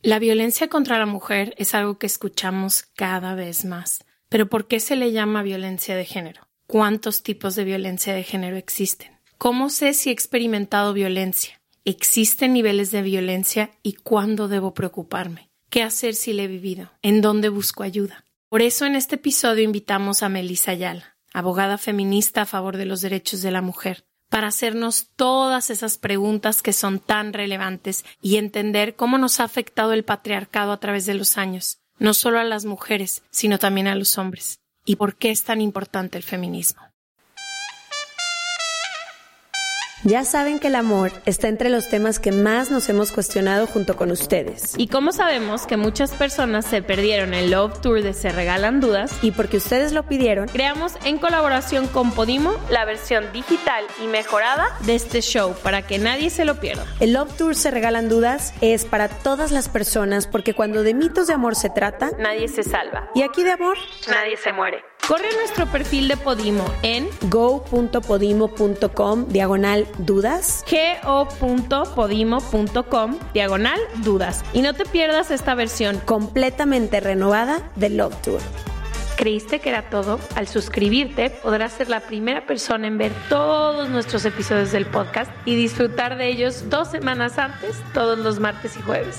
La violencia contra la mujer es algo que escuchamos cada vez más. ¿Pero por qué se le llama violencia de género? ¿Cuántos tipos de violencia de género existen? ¿Cómo sé si he experimentado violencia? ¿Existen niveles de violencia y cuándo debo preocuparme? ¿Qué hacer si la he vivido? ¿En dónde busco ayuda? Por eso en este episodio invitamos a Melissa Ayala, abogada feminista a favor de los derechos de la mujer, para hacernos todas esas preguntas que son tan relevantes y entender cómo nos ha afectado el patriarcado a través de los años, no solo a las mujeres, sino también a los hombres, y por qué es tan importante el feminismo. Ya saben que el amor está entre los temas que más nos hemos cuestionado junto con ustedes. Y como sabemos que muchas personas se perdieron el Love Tour de Se Regalan Dudas, y porque ustedes lo pidieron, creamos en colaboración con Podimo la versión digital y mejorada de este show para que nadie se lo pierda. El Love Tour Se Regalan Dudas es para todas las personas porque cuando de mitos de amor se trata, nadie se salva. Y aquí de amor, nadie se muere. Corre a nuestro perfil de Podimo en go.podimo.com/dudas, go.podimo.com/dudas, y no te pierdas esta versión completamente renovada de Love Tour. ¿Creíste que era todo? Al suscribirte podrás ser la primera persona en ver todos nuestros episodios del podcast y disfrutar de ellos 2 semanas antes, todos los martes y jueves.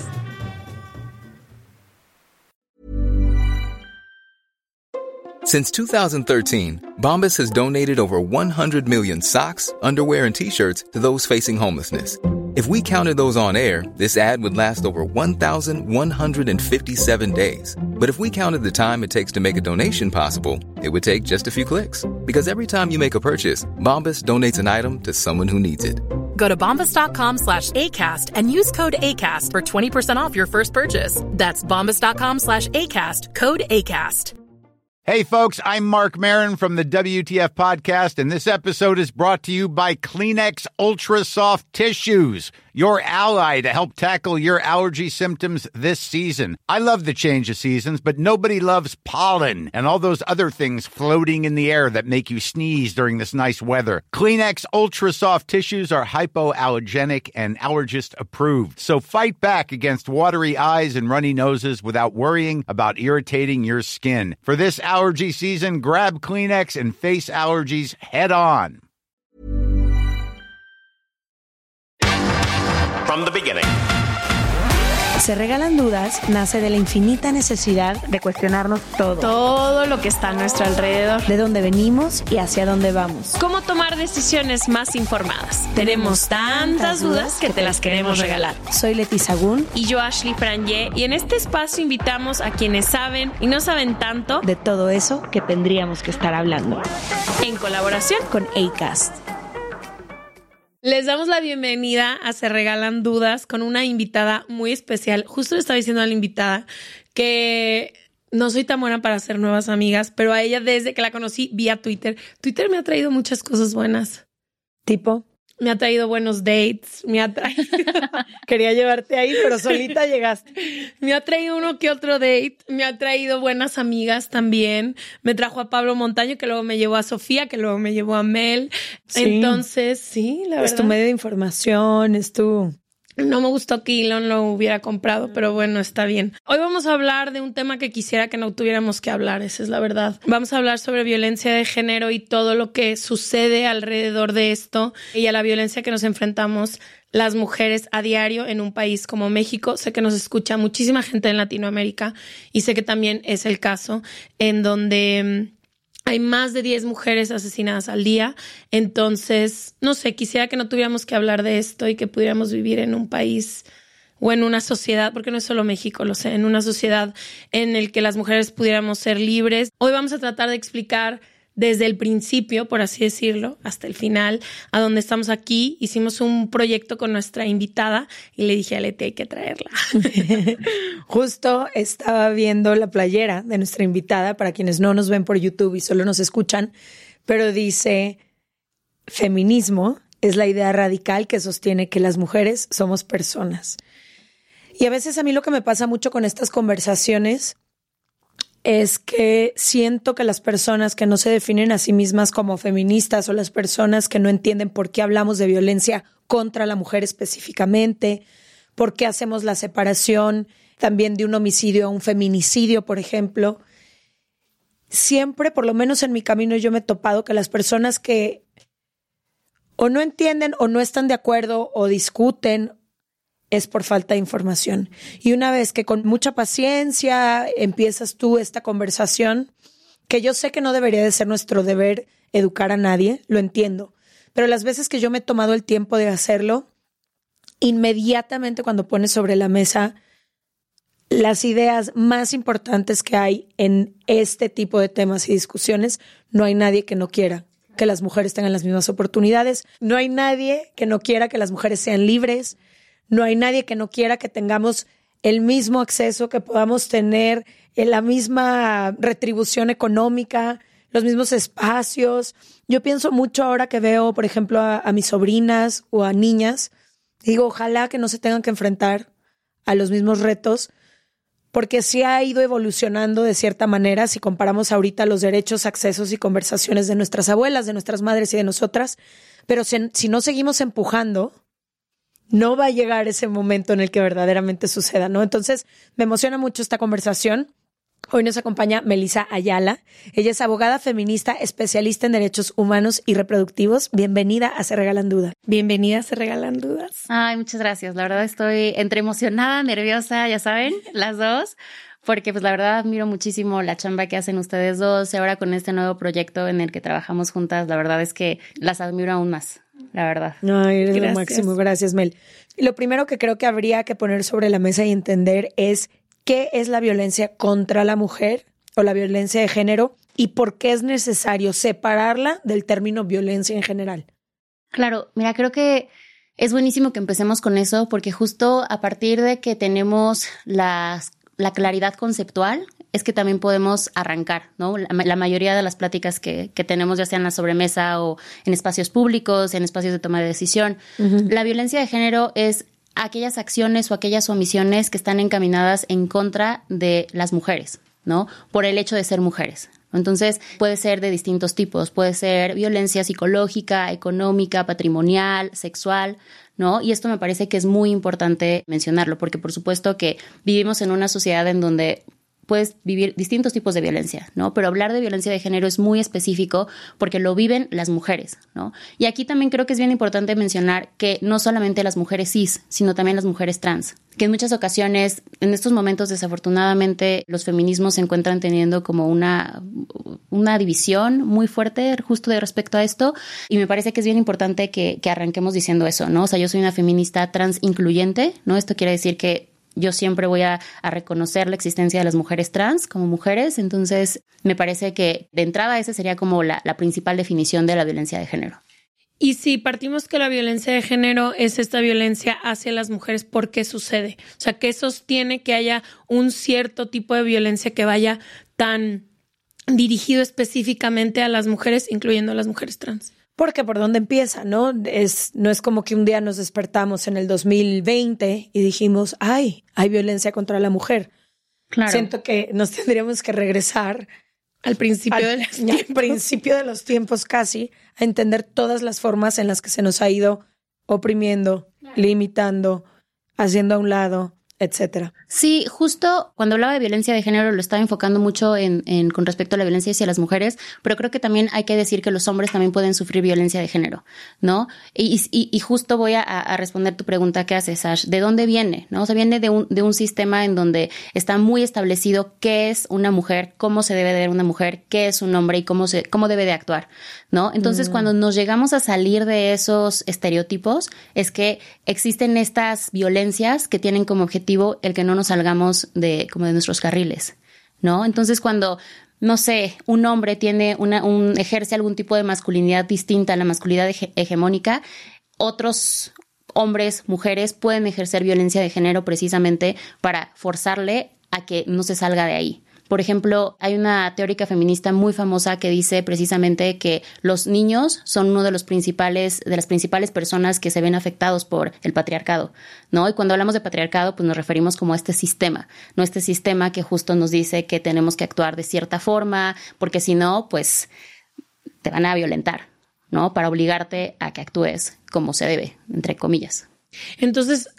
Since 2013, Bombas has donated over 100 million socks, underwear, and T-shirts to those facing homelessness. If we counted those on air, this ad would last over 1,157 days. But if we counted the time it takes to make a donation possible, it would take just a few clicks. Because every time you make a purchase, Bombas donates an item to someone who needs it. Go to bombas.com/ACAST and use code ACAST for 20% off your first purchase. That's bombas.com/ACAST, code ACAST. Hey, folks, I'm Mark Maron from the WTF Podcast, and this episode is brought to you by Kleenex Ultra Soft Tissues, your ally to help tackle your allergy symptoms this season. I love the change of seasons, but nobody loves pollen and all those other things floating in the air that make you sneeze during this nice weather. Kleenex Ultra Soft Tissues are hypoallergenic and allergist approved, so fight back against watery eyes and runny noses without worrying about irritating your skin. For this allergy season, grab Kleenex and face allergies head on. From the beginning. Se Regalan Dudas nace de la infinita necesidad de cuestionarnos Todo lo que está a nuestro alrededor. de dónde venimos y hacia dónde vamos. ¿Cómo tomar decisiones más informadas? Tenemos tantas dudas que te las queremos regalar. Soy Leti Sagún, Y yo, Ashley Frangé, y en este espacio invitamos a quienes saben y no saben tanto de todo eso que tendríamos que estar hablando. en colaboración. Con ACAST. Les damos la bienvenida a Se Regalan Dudas con una invitada muy especial. Justo le estaba diciendo a la invitada que no soy tan buena para hacer nuevas amigas, pero a ella desde que la conocí vía Twitter. Twitter me ha traído muchas cosas buenas. Tipo, Me ha traído buenos dates, quería llevarte ahí, pero solita llegaste. me ha traído uno que otro date, me ha traído buenas amigas también. Me trajo a Pablo Montaño, que luego me llevó a Sofía, que luego me llevó a Mel. Sí. Entonces, sí, la verdad. Es tu medio de información, es tu... No me gustó que Elon lo hubiera comprado, pero bueno, está bien. Hoy vamos a hablar de un tema que quisiera que no tuviéramos que hablar, esa es la verdad. Vamos a hablar sobre violencia de género y todo lo que sucede alrededor de esto y a la violencia que nos enfrentamos las mujeres a diario en un país como México. Sé que nos escucha muchísima gente en Latinoamérica y sé que también es el caso en donde hay más de 10 mujeres asesinadas al día. Entonces, no sé, quisiera que no tuviéramos que hablar de esto y que pudiéramos vivir en un país o en una sociedad, porque no es solo México, lo sé, en una sociedad en el que las mujeres pudiéramos ser libres. Hoy vamos a tratar de explicar desde el principio, por así decirlo, hasta el final, a donde estamos aquí. Hicimos un proyecto con nuestra invitada y le dije a Leti, hay que traerla. Justo estaba viendo la playera de nuestra invitada, para quienes no nos ven por YouTube y solo nos escuchan, pero dice: feminismo es la idea radical que sostiene que las mujeres somos personas. Y a veces a mí lo que me pasa mucho con estas conversaciones es que siento que las personas que no se definen a sí mismas como feministas o las personas que no entienden por qué hablamos de violencia contra la mujer específicamente, por qué hacemos la separación también de un homicidio a un feminicidio, por ejemplo. Siempre, por lo menos en mi camino, yo me he topado que las personas que o no entienden o no están de acuerdo o discuten es por falta de información. Y una vez que con mucha paciencia empiezas tú esta conversación, que yo sé que no debería de ser nuestro deber educar a nadie, lo entiendo, pero las veces que yo me he tomado el tiempo de hacerlo, inmediatamente cuando pones sobre la mesa las ideas más importantes que hay en este tipo de temas y discusiones, no hay nadie que no quiera que las mujeres tengan las mismas oportunidades, no hay nadie que no quiera que las mujeres sean libres, no hay nadie que no quiera que tengamos el mismo acceso, que podamos tener la misma retribución económica, los mismos espacios. Yo pienso mucho ahora que veo, por ejemplo, a mis sobrinas o a niñas, digo, ojalá que no se tengan que enfrentar a los mismos retos, porque sí ha ido evolucionando de cierta manera si comparamos ahorita los derechos, accesos y conversaciones de nuestras abuelas, de nuestras madres y de nosotras, pero si no seguimos empujando, no va a llegar ese momento en el que verdaderamente suceda, ¿no? Entonces, me emociona mucho esta conversación. Hoy nos acompaña Melissa Ayala. Ella es abogada feminista, especialista en derechos humanos y reproductivos. Bienvenida a Se Regalan Dudas. Bienvenida a Se Regalan Dudas. Ay, muchas gracias. La verdad estoy entre emocionada, nerviosa, ya saben, las dos, porque pues la verdad admiro muchísimo la chamba que hacen ustedes dos y ahora con este nuevo proyecto en el que trabajamos juntas, la verdad es que las admiro aún más, la verdad. Ay, eres lo máximo. Gracias, Mel. Lo primero que creo que habría que poner sobre la mesa y entender es ¿qué es la violencia contra la mujer o la violencia de género y por qué es necesario separarla del término violencia en general? Claro, mira, creo que es buenísimo que empecemos con eso porque justo a partir de que tenemos la claridad conceptual es que también podemos arrancar, ¿no? La mayoría de las pláticas que tenemos, ya sea en la sobremesa o en espacios públicos, en espacios de toma de decisión, la violencia de género es aquellas acciones o aquellas omisiones que están encaminadas en contra de las mujeres, ¿no? Por el hecho de ser mujeres. Entonces, puede ser de distintos tipos. Puede ser violencia psicológica, económica, patrimonial, sexual, ¿no? Y esto me parece que es muy importante mencionarlo, porque por supuesto que vivimos en una sociedad en donde puedes vivir distintos tipos de violencia, ¿no? Pero hablar de violencia de género es muy específico porque lo viven las mujeres, ¿no? Y aquí también creo que es bien importante mencionar que no solamente las mujeres cis, sino también las mujeres trans, que en muchas ocasiones, en estos momentos, desafortunadamente, los feminismos se encuentran teniendo como una división muy fuerte justo de respecto a esto, y me parece que es bien importante que arranquemos diciendo eso, ¿no? O sea, yo soy una feminista trans incluyente, ¿no? Esto quiere decir que yo siempre voy a reconocer la existencia de las mujeres trans como mujeres, entonces me parece que de entrada esa sería como la principal definición de la violencia de género. Y si partimos que la violencia de género es esta violencia hacia las mujeres, ¿por qué sucede? O sea, ¿qué sostiene que haya un cierto tipo de violencia que vaya tan dirigido específicamente a las mujeres, incluyendo a las mujeres trans? Porque por dónde empieza, ¿no? No es como que un día nos despertamos en el 2020 y dijimos, hay violencia contra la mujer. Claro. Siento que nos tendríamos que regresar al principio de los tiempos casi, a entender todas las formas en las que se nos ha ido oprimiendo, limitando, haciendo a un lado, etcétera. Sí, justo cuando hablaba de violencia de género lo estaba enfocando mucho con respecto a la violencia hacia las mujeres, pero creo que también hay que decir que los hombres también pueden sufrir violencia de género, ¿no? Y justo voy a responder tu pregunta que haces, Ash. ¿De dónde viene? ¿No? O sea, viene de un sistema en donde está muy establecido qué es una mujer, cómo se debe de ver una mujer, qué es un hombre y cómo debe de actuar, ¿no? Entonces, cuando nos llegamos a salir de esos estereotipos, es que existen estas violencias que tienen como objetivo el que no nos salgamos de nuestros carriles, ¿no? Entonces, cuando, no sé, un hombre tiene ejerce algún tipo de masculinidad distinta a la masculinidad hegemónica, otros hombres, mujeres pueden ejercer violencia de género precisamente para forzarle a que no se salga de ahí. Por ejemplo, hay una teórica feminista muy famosa que dice precisamente que los niños son uno de las principales personas que se ven afectados por el patriarcado, ¿no? Y cuando hablamos de patriarcado, pues nos referimos como a este sistema, ¿no? Este sistema que justo nos dice que tenemos que actuar de cierta forma, porque si no, pues te van a violentar, ¿no? Para obligarte a que actúes como se debe, entre comillas. Entonces,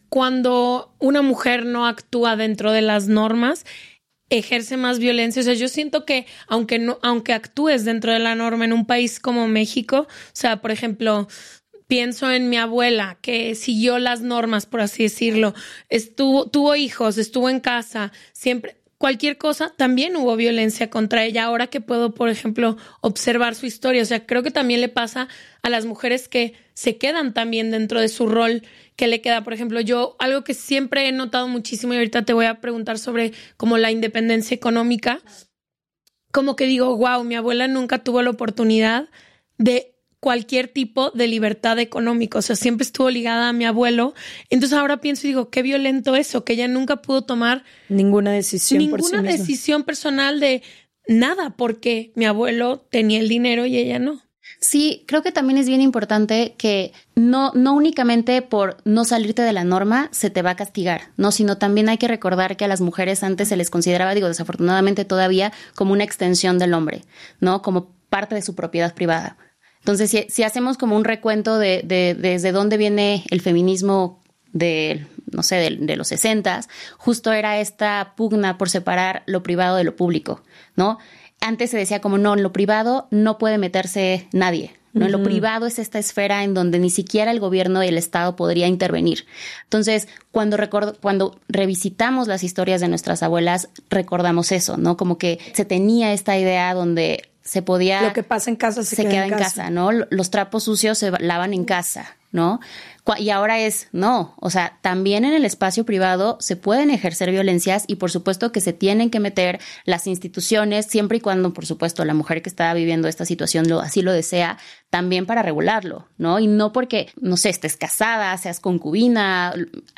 cuando una mujer no actúa dentro de las normas, ejerce más violencia. O sea, yo siento que aunque actúes dentro de la norma en un país como México, o sea, por ejemplo, pienso en mi abuela que siguió las normas, por así decirlo, tuvo hijos, estuvo en casa, siempre, cualquier cosa, también hubo violencia contra ella. Ahora que puedo, por ejemplo, observar su historia, o sea, creo que también le pasa a las mujeres que se quedan también dentro de su rol que le queda. Por ejemplo, yo algo que siempre he notado muchísimo, y ahorita te voy a preguntar sobre como la independencia económica, como que digo, wow, mi abuela nunca tuvo la oportunidad de cualquier tipo de libertad económica, o sea, siempre estuvo ligada a mi abuelo. Entonces ahora pienso y digo, qué violento eso, que ella nunca pudo tomar ninguna decisión por sí misma. Ninguna decisión personal de nada, porque mi abuelo tenía el dinero y ella no. Sí, creo que también es bien importante que no únicamente por no salirte de la norma se te va a castigar, ¿no? Sino también hay que recordar que a las mujeres antes se les consideraba, digo, desafortunadamente todavía, como una extensión del hombre, ¿no? Como parte de su propiedad privada. Entonces, si hacemos como un recuento de desde dónde viene el feminismo de los 60s, justo era esta pugna por separar lo privado de lo público, ¿no? Antes se decía como, no, en lo privado no puede meterse nadie, ¿no? En lo privado es esta esfera en donde ni siquiera el gobierno y el Estado podría intervenir. Entonces, cuando revisitamos las historias de nuestras abuelas, recordamos eso, ¿no? Como que se tenía esta idea donde se podía... Lo que pasa en casa se queda en casa, ¿no? Los trapos sucios se lavan en casa, ¿no? Y ahora no, o sea, también en el espacio privado se pueden ejercer violencias y por supuesto que se tienen que meter las instituciones siempre y cuando, por supuesto, la mujer que está viviendo esta situación así lo desea, también para regularlo, ¿no? Y no porque, no sé, estés casada, seas concubina,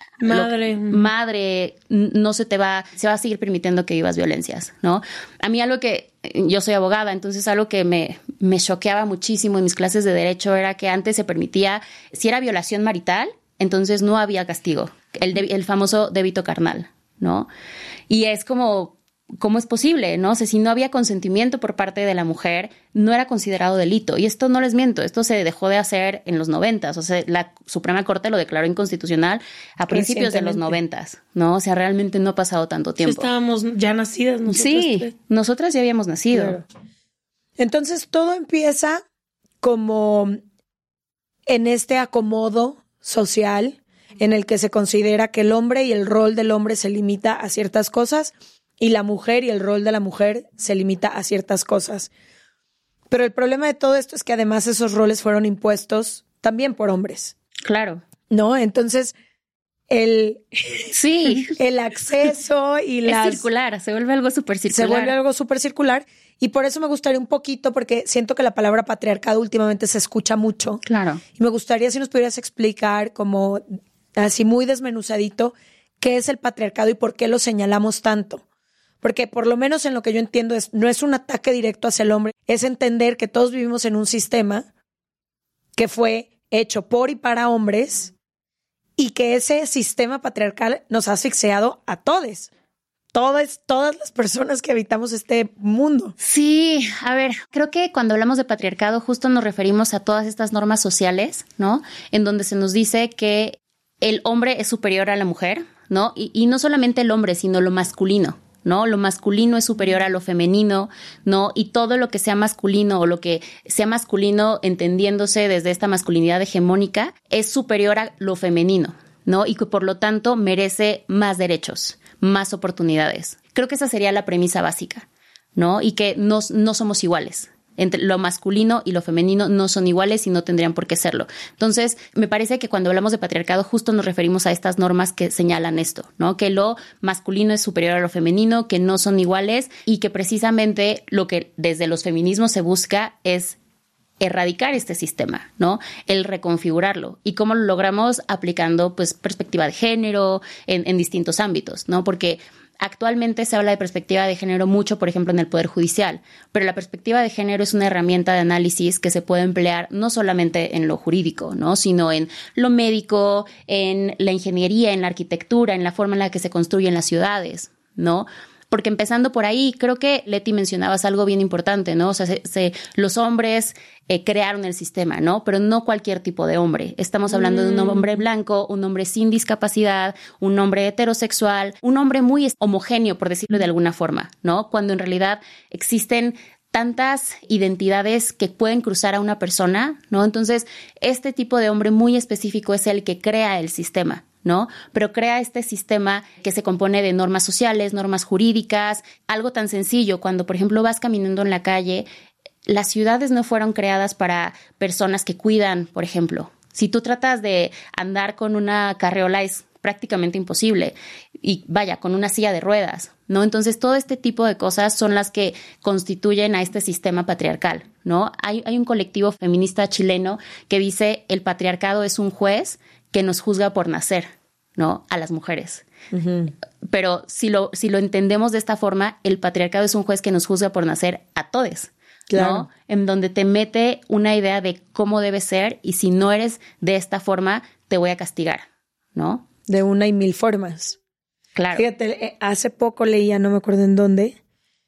madre, no se va a seguir permitiendo que vivas violencias, ¿no? A mí algo que, yo soy abogada, entonces algo que me choqueaba muchísimo en mis clases de derecho era que antes se permitía, si era violación marital, entonces no había castigo, el famoso débito carnal, ¿no? Y es como, ¿cómo es posible, no? O sea, si no había consentimiento por parte de la mujer, no era considerado delito. Y esto no les miento, esto se dejó de hacer en los 90s. O sea, la Suprema Corte lo declaró inconstitucional a principios de los 90s, ¿no? O sea, realmente no ha pasado tanto tiempo. Sí, estábamos ya nacidas nosotras. Sí, nosotras ya habíamos nacido. Claro. Entonces, todo empieza como en este acomodo social en el que se considera que el hombre y el rol del hombre se limita a ciertas cosas y la mujer y el rol de la mujer se limita a ciertas cosas. Pero el problema de todo esto es que además esos roles fueron impuestos también por hombres. Claro. ¿No? Entonces, el acceso y es circular, se vuelve algo súper circular. Se vuelve algo súper circular y por eso me gustaría un poquito, porque siento que la palabra patriarcado últimamente se escucha mucho. Claro. Y me gustaría si nos pudieras explicar como así muy desmenuzadito qué es el patriarcado y por qué lo señalamos tanto. Porque por lo menos en lo que yo entiendo no es un ataque directo hacia el hombre, es entender que todos vivimos en un sistema que fue hecho por y para hombres y que ese sistema patriarcal nos ha asfixiado a todos. Todas las personas que habitamos este mundo. Sí, a ver, creo que cuando hablamos de patriarcado justo nos referimos a todas estas normas sociales, ¿no? En donde se nos dice que el hombre es superior a la mujer, ¿no? Y no solamente el hombre, sino lo masculino, ¿no? Lo masculino es superior a lo femenino, ¿no? Y todo lo que sea masculino o lo que sea masculino entendiéndose desde esta masculinidad hegemónica es superior a lo femenino, ¿no? Y que por lo tanto merece más derechos, más oportunidades. Creo que esa sería la premisa básica, ¿no? Y que no somos iguales. Entre lo masculino y lo femenino no son iguales y no tendrían por qué serlo. Entonces, me parece que cuando hablamos de patriarcado justo nos referimos a estas normas que señalan esto, ¿no? Que lo masculino es superior a lo femenino, que no son iguales y que precisamente lo que desde los feminismos se busca es erradicar este sistema, ¿no? El reconfigurarlo. ¿Y cómo lo logramos? Aplicando, pues, perspectiva de género en distintos ámbitos, ¿no? Porque actualmente se habla de perspectiva de género mucho, por ejemplo, en el Poder Judicial, pero la perspectiva de género es una herramienta de análisis que se puede emplear no solamente en lo jurídico, ¿no? Sino en lo médico, en la ingeniería, en la arquitectura, en la forma en la que se construyen las ciudades, ¿no? Porque empezando por ahí, creo que Leti mencionabas algo bien importante, ¿no? O sea, los hombres crearon el sistema, ¿no? Pero no cualquier tipo de hombre. Estamos hablando de un hombre blanco, un hombre sin discapacidad, un hombre heterosexual, un hombre muy homogéneo, por decirlo de alguna forma, ¿no? Cuando en realidad existen tantas identidades que pueden cruzar a una persona, ¿no? Entonces, este tipo de hombre muy específico es el que crea el sistema, ¿no? Pero crea este sistema que se compone de normas sociales, normas jurídicas, algo tan sencillo. Cuando, por ejemplo, vas caminando en la calle, las ciudades no fueron creadas para personas que cuidan, por ejemplo. Si tú tratas de andar con una carriola es prácticamente imposible. Y vaya, con una silla de ruedas, ¿no? Entonces, todo este tipo de cosas son las que constituyen a este sistema patriarcal, ¿no? Hay un colectivo feminista chileno que dice el patriarcado es un juez que nos juzga por nacer, ¿no? A las mujeres. Uh-huh. Pero si lo entendemos de esta forma, el patriarcado es un juez que nos juzga por nacer a todes, claro, ¿no? En donde te mete una idea de cómo debe ser y si no eres de esta forma, te voy a castigar, ¿no? De una y mil formas. Claro. Fíjate, hace poco leía, no me acuerdo en dónde,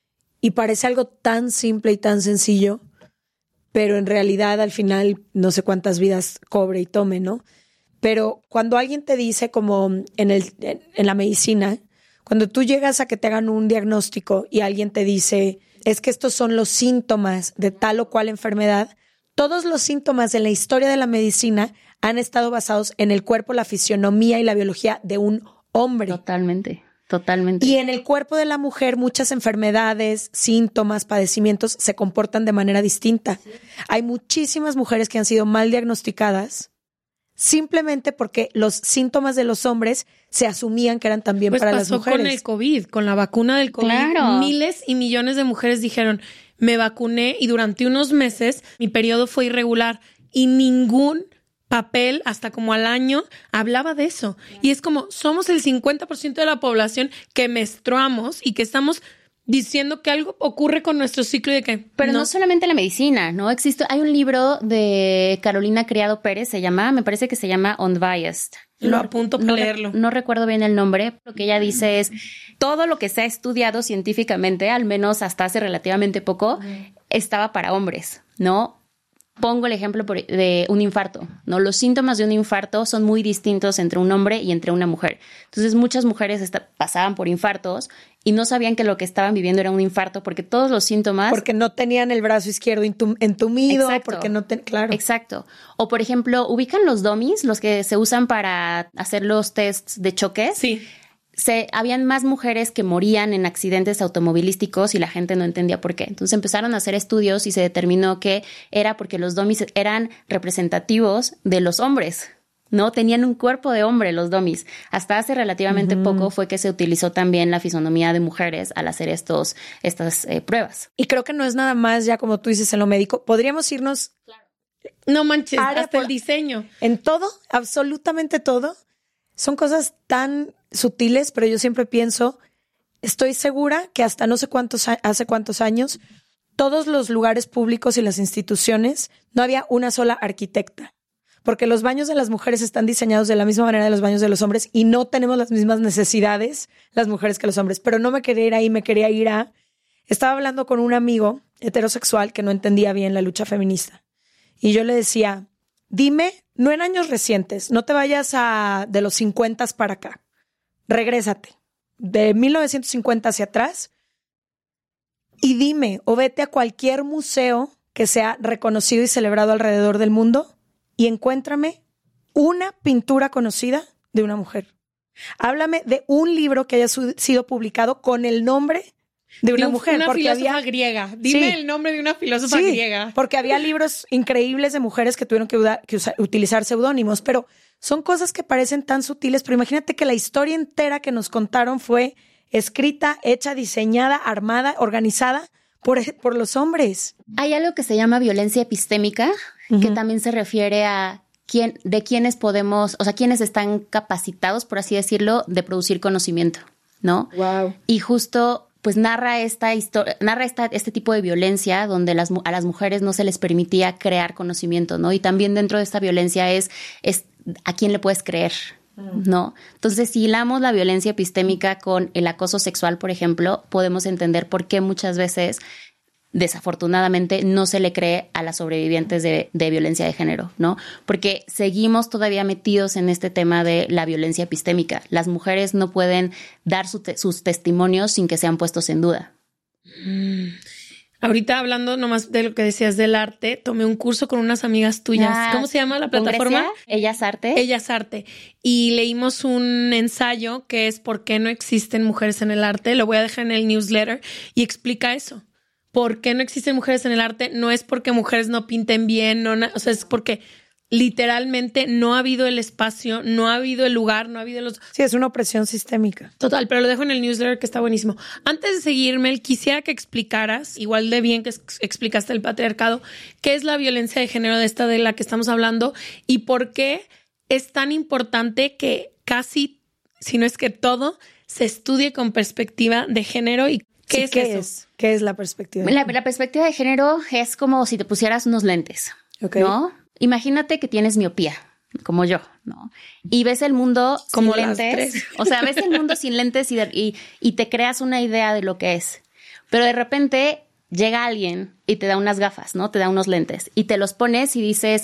y parece algo tan simple y tan sencillo, pero en realidad al final no sé cuántas vidas cobre y tome, ¿no? Pero cuando alguien te dice, como en la medicina, cuando tú llegas a que te hagan un diagnóstico y alguien te dice, es que estos son los síntomas de tal o cual enfermedad, todos los síntomas en la historia de la medicina han estado basados en el cuerpo, la fisionomía y la biología de un hombre. Totalmente, totalmente. Y en el cuerpo de la mujer muchas enfermedades, síntomas, padecimientos se comportan de manera distinta. Sí. Hay muchísimas mujeres que han sido mal diagnosticadas simplemente porque los síntomas de los hombres se asumían que eran también para las mujeres. Pasó con el COVID, con la vacuna del COVID. Claro. Miles y millones de mujeres dijeron, me vacuné y durante unos meses mi periodo fue irregular y ningún papel hasta como al año hablaba de eso. Y es como, somos el 50% de la población que menstruamos y que estamos diciendo que algo ocurre con nuestro ciclo y de que... Pero no solamente la medicina, ¿no? Hay un libro de Carolina Criado Pérez, me parece que se llama Unbiased. Lo apunto para leerlo. No recuerdo bien el nombre. Lo que ella dice es, todo lo que se ha estudiado científicamente, al menos hasta hace relativamente poco, estaba para hombres, ¿no? Pongo el ejemplo de un infarto, ¿no? Los síntomas de un infarto son muy distintos entre un hombre y entre una mujer. Entonces, muchas mujeres pasaban por infartos y no sabían que lo que estaban viviendo era un infarto porque todos los síntomas... Porque no tenían el brazo izquierdo entumido. Exacto, porque no claro. Exacto. O, por ejemplo, ¿ubican los dummies? Los que se usan para hacer los tests de choques. Sí. Habían más mujeres que morían en accidentes automovilísticos y la gente no entendía por qué. Entonces empezaron a hacer estudios y se determinó que era porque los dummies eran representativos de los hombres, ¿no? Tenían un cuerpo de hombre los dummies. Hasta hace relativamente poco fue que se utilizó también la fisonomía de mujeres al hacer estas pruebas. Y creo que no es nada más ya como tú dices en lo médico. Podríamos irnos... Claro. No manches, hasta el diseño. En todo, absolutamente todo. Son cosas tan sutiles, pero yo siempre pienso, estoy segura que hasta no sé hace cuántos años, todos los lugares públicos y las instituciones no había una sola arquitecta, porque los baños de las mujeres están diseñados de la misma manera de los baños de los hombres y no tenemos las mismas necesidades las mujeres que los hombres. Pero no me quería ir ahí, me quería ir a... Estaba hablando con un amigo heterosexual que no entendía bien la lucha feminista y yo le decía, dime, no en años recientes, no te vayas de los 50 para acá. Regrésate de 1950 hacia atrás y dime o vete a cualquier museo que sea reconocido y celebrado alrededor del mundo y encuéntrame una pintura conocida de una mujer. Háblame de un libro que haya sido publicado con el nombre de una mujer. Una filósofa griega. Dime el nombre de una filósofa griega. Porque había libros increíbles de mujeres que tuvieron que utilizar seudónimos, pero son cosas que parecen tan sutiles, pero imagínate que la historia entera que nos contaron fue escrita, hecha, diseñada, armada, organizada por los hombres. Hay algo que se llama violencia epistémica, que también se refiere a quiénes podemos, o sea, quiénes están capacitados, por así decirlo, de producir conocimiento, ¿no? Wow. Y justo... pues narra este tipo de violencia donde a las mujeres no se les permitía crear conocimiento, ¿no? Y también dentro de esta violencia es a quién le puedes creer, ¿no? Entonces, si hilamos la violencia epistémica con el acoso sexual, por ejemplo, podemos entender por qué muchas veces, desafortunadamente, no se le cree a las sobrevivientes de violencia de género, ¿no? Porque seguimos todavía metidos en este tema de la violencia epistémica. Las mujeres no pueden dar sus testimonios sin que sean puestos en duda. Ahorita hablando nomás de lo que decías del arte, tomé un curso con unas amigas tuyas. ¿Cómo se llama la plataforma? Ellas Arte. Ellas Arte. Y leímos un ensayo que es ¿por qué no existen mujeres en el arte? Lo voy a dejar en el newsletter y explica eso. ¿Por qué no existen mujeres en el arte? No es porque mujeres no pinten bien, o sea, es porque literalmente no ha habido el espacio, no ha habido el lugar, no ha habido los... Sí, es una opresión sistémica. Total, pero lo dejo en el newsletter que está buenísimo. Antes de seguir, Mel, quisiera que explicaras, igual de bien que explicaste el patriarcado, qué es la violencia de género de la que estamos hablando y por qué es tan importante que casi, si no es que todo, se estudie con perspectiva de género y ¿qué es eso? ¿Qué es la perspectiva? La perspectiva de género es como si te pusieras unos lentes, ¿no? Imagínate que tienes miopía, como yo, ¿no? Y ves el mundo como sin lentes. O sea, ves el mundo sin lentes y te creas una idea de lo que es. Pero de repente llega alguien y te da unas gafas, ¿no? Te da unos lentes y te los pones y dices,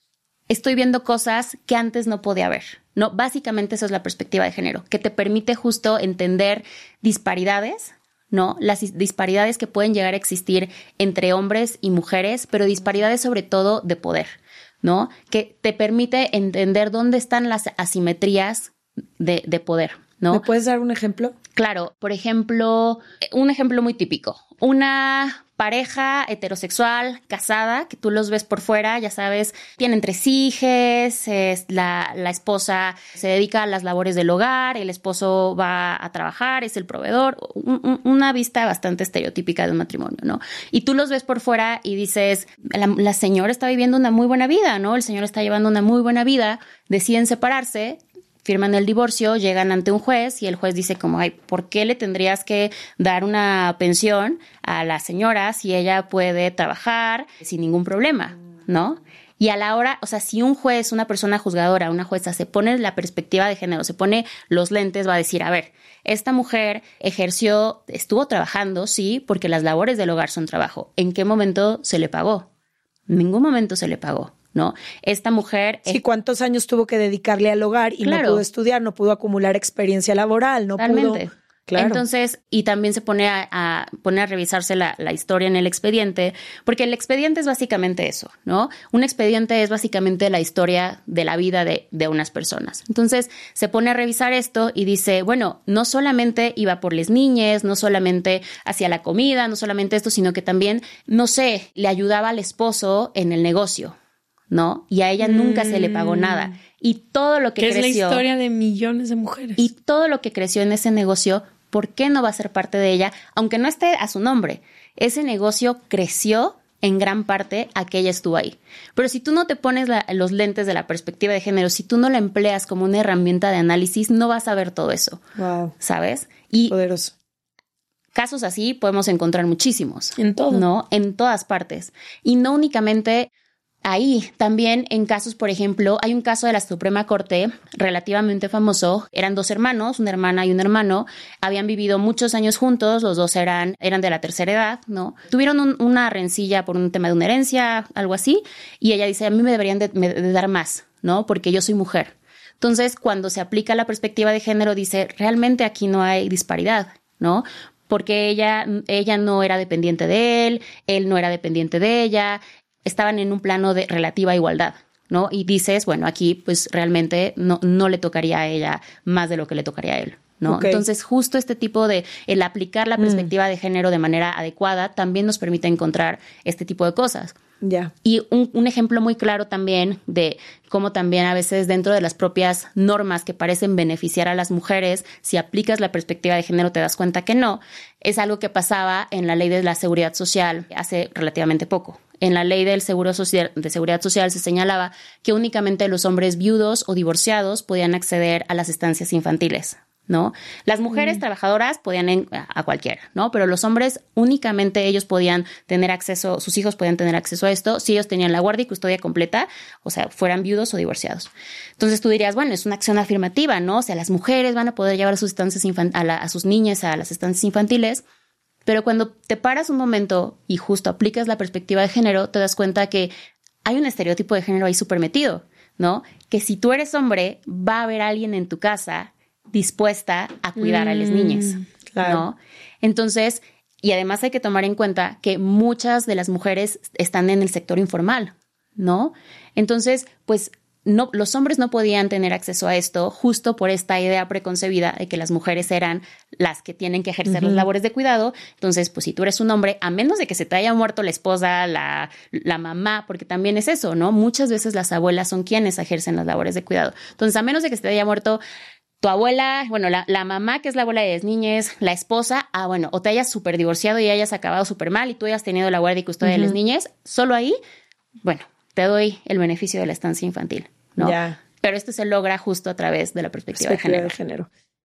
estoy viendo cosas que antes no podía ver, ¿no? Básicamente eso es la perspectiva de género, que te permite justo entender disparidades, ¿no? Las disparidades que pueden llegar a existir entre hombres y mujeres, pero disparidades sobre todo de poder, ¿no? Que te permite entender dónde están las asimetrías de poder, ¿no? ¿Me puedes dar un ejemplo? Claro, por ejemplo, un ejemplo muy típico. Una pareja heterosexual, casada, que tú los ves por fuera, ya sabes, tienen 3 hijos, la esposa se dedica a las labores del hogar, el esposo va a trabajar, es el proveedor, una vista bastante estereotípica de un matrimonio, ¿no? Y tú los ves por fuera y dices, la señora está viviendo una muy buena vida, ¿no? El señor está llevando una muy buena vida, deciden separarse, firman el divorcio, llegan ante un juez y el juez dice como, ay, ¿por qué le tendrías que dar una pensión a la señora si ella puede trabajar sin ningún problema, ¿no? Y a la hora, o sea, si un juez, una persona juzgadora, una jueza se pone la perspectiva de género, se pone los lentes, va a decir, a ver, esta mujer estuvo trabajando, sí, porque las labores del hogar son trabajo. ¿En qué momento se le pagó? En ningún momento se le pagó, ¿no? Esta mujer... Sí, ¿cuántos años tuvo que dedicarle al hogar y no pudo estudiar, no pudo acumular experiencia laboral, no Totalmente. pudo... Claro. Entonces, y también se pone a revisarse la historia en el expediente, porque el expediente es básicamente eso, ¿no? Un expediente es básicamente la historia de la vida de unas personas. Entonces, se pone a revisar esto y dice, bueno, no solamente iba por las niñas, no solamente hacía la comida, no solamente esto, sino que también, no sé, le ayudaba al esposo en el negocio, ¿no? Y a ella nunca se le pagó nada. Y todo lo que creció... es la historia de millones de mujeres. Y todo lo que creció en ese negocio, ¿por qué no va a ser parte de ella? Aunque no esté a su nombre. Ese negocio creció en gran parte a que ella estuvo ahí. Pero si tú no te pones los lentes de la perspectiva de género, si tú no la empleas como una herramienta de análisis, no vas a ver todo eso. Wow. ¿Sabes? Y poderoso. Casos así podemos encontrar muchísimos. En todo. ¿No? En todas partes. Y no únicamente... Ahí también en casos, por ejemplo, hay un caso de la Suprema Corte relativamente famoso. Eran 2 hermanos, una hermana y un hermano. Habían vivido muchos años juntos. Los 2 eran de la tercera edad, ¿no? Tuvieron una rencilla por un tema de una herencia, algo así. Y ella dice, a mí me deberían de dar más, ¿no? Porque yo soy mujer. Entonces, cuando se aplica la perspectiva de género, dice, realmente aquí no hay disparidad, ¿no? Porque ella no era dependiente de él no era dependiente de ella. Estaban en un plano de relativa igualdad, ¿no? Y dices, bueno, aquí pues realmente no le tocaría a ella más de lo que le tocaría a él, ¿no? Okay. Entonces, justo este tipo el aplicar la perspectiva de género de manera adecuada también nos permite encontrar este tipo de cosas. Ya. Y un ejemplo muy claro también de cómo también a veces dentro de las propias normas que parecen beneficiar a las mujeres, si aplicas la perspectiva de género te das cuenta que no, es algo que pasaba en la ley de la seguridad social hace relativamente poco. En la ley del de seguridad social se señalaba que únicamente los hombres viudos o divorciados podían acceder a las estancias infantiles, ¿no? Las mujeres trabajadoras podían a cualquiera, ¿no? Pero los hombres únicamente ellos podían tener acceso, sus hijos podían tener acceso a esto si ellos tenían la guardia y custodia completa, o sea, fueran viudos o divorciados. Entonces tú dirías, bueno, es una acción afirmativa, ¿no? O sea, las mujeres van a poder llevar a sus estancias a sus niñas a las estancias infantiles, pero cuando te paras un momento y justo aplicas la perspectiva de género, te das cuenta que hay un estereotipo de género ahí súper metido, ¿no? Que si tú eres hombre, va a haber alguien en tu casa dispuesta a cuidar a las niñas, claro. ¿no? Entonces, y además hay que tomar en cuenta que muchas de las mujeres están en el sector informal, ¿no? Entonces, pues no, los hombres no podían tener acceso a esto justo por esta idea preconcebida de que las mujeres eran las que tienen que ejercer las labores de cuidado. Entonces, pues si tú eres un hombre, a menos de que se te haya muerto la esposa, la mamá, porque también es eso, ¿no? Muchas veces las abuelas son quienes ejercen las labores de cuidado. Entonces, a menos de que se te haya muerto tu abuela, bueno, la mamá, que es la abuela de las niñas, la esposa, bueno, o te hayas súper divorciado y hayas acabado súper mal y tú hayas tenido la guardia y custodia de las niñas, solo ahí, bueno, te doy el beneficio de la estancia infantil, ¿no? Ya. Pero esto se logra justo a través de la perspectiva de género.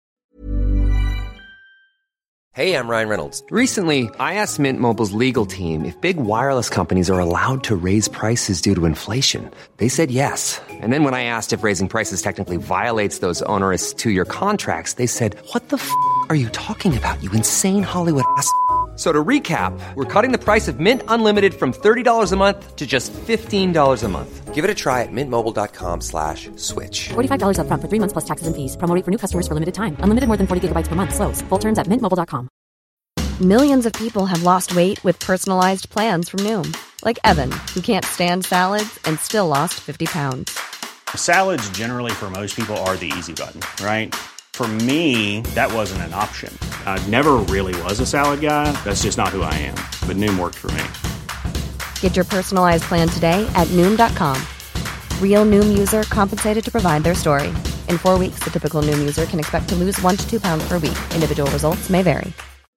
Hey, I'm Ryan Reynolds. Recently, I asked Mint Mobile's legal team if big wireless companies are allowed to raise prices due to inflation. They said yes. And then when I asked if raising prices technically violates those onerous two-year contracts, they said, "What the f*** are you talking about, you insane Hollywood ass?" So to recap, we're cutting the price of Mint Unlimited from $30 a month to just $15 a month. Give it a try at mintmobile.com/switch. $45 up front for 3 months plus taxes and fees. Promo rate for new customers for limited time. Unlimited more than 40 gigabytes per month. Slows full terms at mintmobile.com. Millions of people have lost weight with personalized plans from Noom. Like Evan, who can't stand salads and still lost 50 pounds. Salads generally for most people are the easy button, right? For me, that wasn't an option. I never really was a salad guy. That's just not who I am. But Noom worked for me. Get your personalized plan today at Noom.com. Real Noom user compensated to provide their story. In 4 weeks, the typical Noom user can expect to lose 1 to 2 pounds per week. Individual results may vary.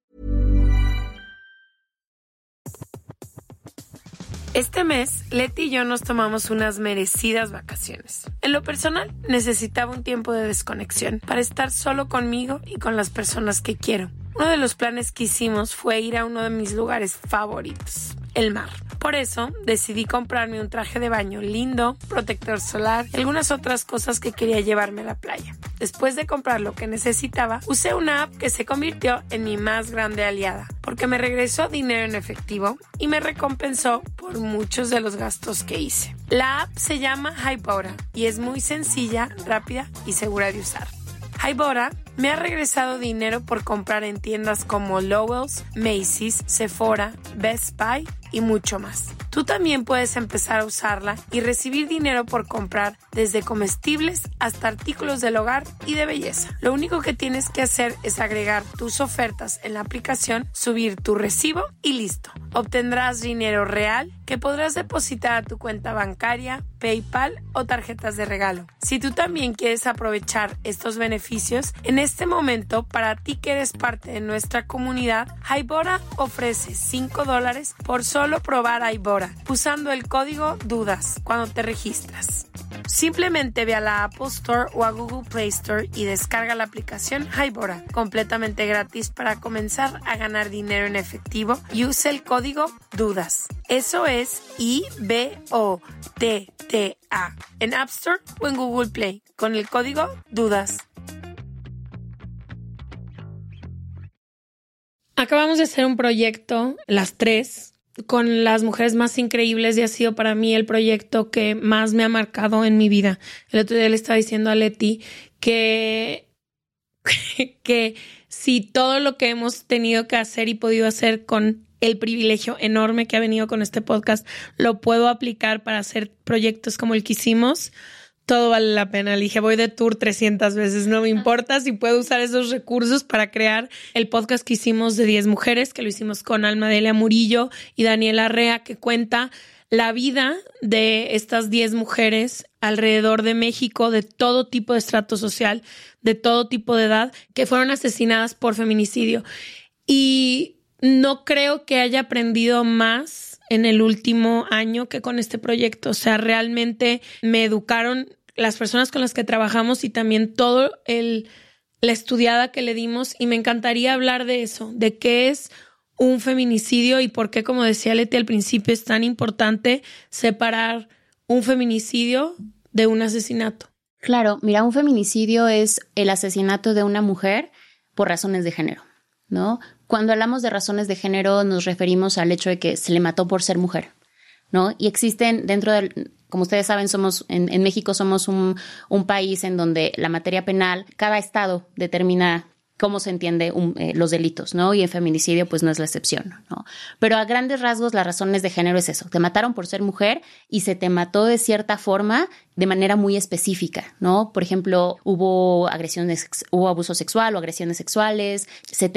Este mes, Leti y yo nos tomamos unas merecidas vacaciones. En lo personal, necesitaba un tiempo de desconexión para estar solo conmigo y con las personas que quiero. Uno de los planes que hicimos fue ir a uno de mis lugares favoritos, el mar. Por eso, decidí comprarme un traje de baño lindo, protector solar y algunas otras cosas que quería llevarme a la playa. Después de comprar lo que necesitaba, usé una app que se convirtió en mi más grande aliada, porque me regresó dinero en efectivo y me recompensó por muchos de los gastos que hice. La app se llama Hybora y es muy sencilla, rápida y segura de usar. Hybora me ha regresado dinero por comprar en tiendas como Lowell's, Macy's, Sephora, Best Buy y mucho más. Tú también puedes empezar a usarla y recibir dinero por comprar desde comestibles hasta artículos del hogar y de belleza. Lo único que tienes que hacer es agregar tus ofertas en la aplicación, subir tu recibo y listo. Obtendrás dinero real que podrás depositar a tu cuenta bancaria, PayPal o tarjetas de regalo. Si tú también quieres aprovechar estos beneficios, en este momento, para ti que eres parte de nuestra comunidad, Hybora ofrece $5 por solo probar Hybora, usando el código DUDAS cuando te registras. Simplemente ve a la Apple Store o a Google Play Store y descarga la aplicación Hybora, completamente gratis para comenzar a ganar dinero en efectivo, y usa el código DUDAS. Eso es IBOTTA en App Store o en Google Play con el código DUDAS. Acabamos de hacer un proyecto, las tres, con las mujeres más increíbles, y ha sido para mí el proyecto que más me ha marcado en mi vida. El otro día le estaba diciendo a Leti que si todo lo que hemos tenido que hacer y podido hacer con el privilegio enorme que ha venido con este podcast, lo puedo aplicar para hacer proyectos como el que hicimos, todo vale la pena. Le dije, voy de tour 300 veces, no me importa si puedo usar esos recursos para crear el podcast que hicimos de 10 mujeres, que lo hicimos con Alma Delia Murillo y Daniela Rea, que cuenta la vida de estas 10 mujeres alrededor de México, de todo tipo de estrato social, de todo tipo de edad, que fueron asesinadas por feminicidio. Y no creo que haya aprendido más en el último año que con este proyecto. O sea, realmente me educaron las personas con las que trabajamos y también todo el la estudiada que le dimos y me encantaría hablar de eso, de qué es un feminicidio y por qué, como decía Leti al principio, es tan importante separar un feminicidio de un asesinato. Claro, mira, un feminicidio es el asesinato de una mujer por razones de género, ¿no? Cuando hablamos de razones de género nos referimos al hecho de que se le mató por ser mujer, ¿no? Y existen dentro del, como ustedes saben, en México somos un país en donde la materia penal, cada estado determina cómo se entiende los delitos, ¿no? Y en feminicidio pues no es la excepción, ¿no? Pero a grandes rasgos las razones de género es eso. Te mataron por ser mujer y se te mató de cierta forma de manera muy específica, ¿no? Por ejemplo, hubo abuso sexual o agresiones sexuales,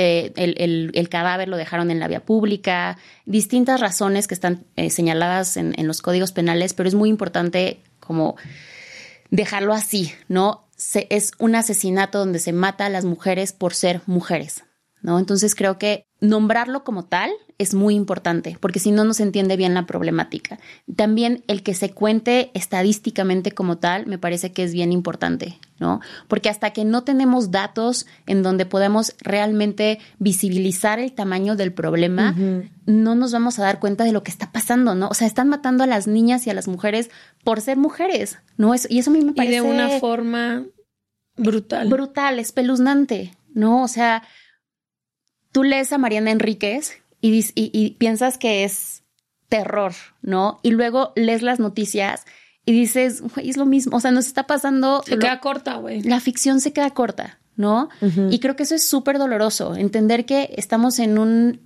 el cadáver lo dejaron en la vía pública, distintas razones que están señaladas en los códigos penales, pero es muy importante como dejarlo así, ¿no? Es un asesinato donde se mata a las mujeres por ser mujeres, ¿no? Entonces creo que nombrarlo como tal es muy importante, porque si no, no se entiende bien la problemática. También el que se cuente estadísticamente como tal me parece que es bien importante, ¿no? Porque hasta que no tenemos datos en donde podemos realmente visibilizar el tamaño del problema, no nos vamos a dar cuenta de lo que está pasando, ¿no? O sea, están matando a las niñas y a las mujeres por ser mujeres, ¿no? Y eso a mí me parece... Y de una forma brutal. Brutal, espeluznante, ¿no? O sea, tú lees a Mariana Enríquez y piensas que es terror, ¿no? Y luego lees las noticias y dices, güey, es lo mismo. O sea, nos está pasando... Se queda corta, güey. La ficción se queda corta, ¿no? Y creo que eso es súper doloroso. Entender que estamos en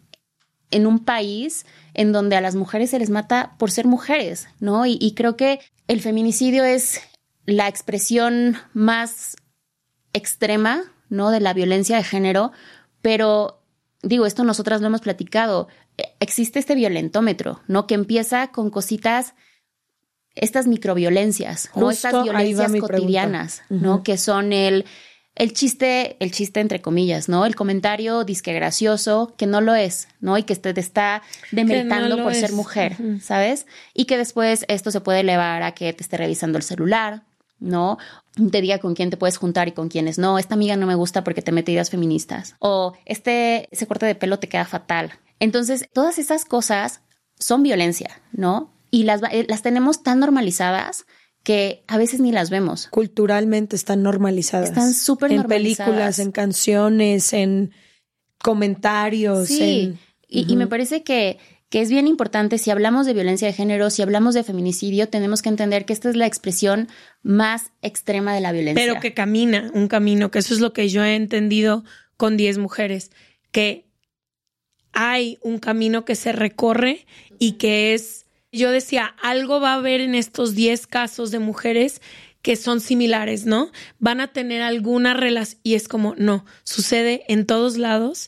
un país en donde a las mujeres se les mata por ser mujeres, ¿no? Y creo que el feminicidio es la expresión más extrema, ¿no? De la violencia de género, pero... Digo, esto nosotras lo hemos platicado. Existe este violentómetro, ¿no? Que empieza con cositas, estas microviolencias, ¿no? Estas violencias cotidianas, ¿no? Que son el chiste entre comillas, ¿no? El comentario disque gracioso, que no lo es, ¿no? Y que te está demeritando por ser mujer, ¿sabes? Y que después esto se puede elevar a que te esté revisando el celular, ¿no? Te diga con quién te puedes juntar y con quiénes no. Esta amiga no me gusta porque te mete ideas feministas. O ese corte de pelo te queda fatal. Entonces, todas esas cosas son violencia, ¿no? Y las tenemos tan normalizadas que a veces ni las vemos. Culturalmente están normalizadas. Están súper normalizadas. En películas, en canciones, en comentarios. Sí, y me parece que es bien importante, si hablamos de violencia de género, si hablamos de feminicidio, tenemos que entender que esta es la expresión más extrema de la violencia. Pero que camina un camino, que eso es lo que yo he entendido con 10 mujeres, que hay un camino que se recorre y que es, yo decía, algo va a haber en estos 10 casos de mujeres que son similares, ¿no? Van a tener alguna relación y es como, no, sucede en todos lados.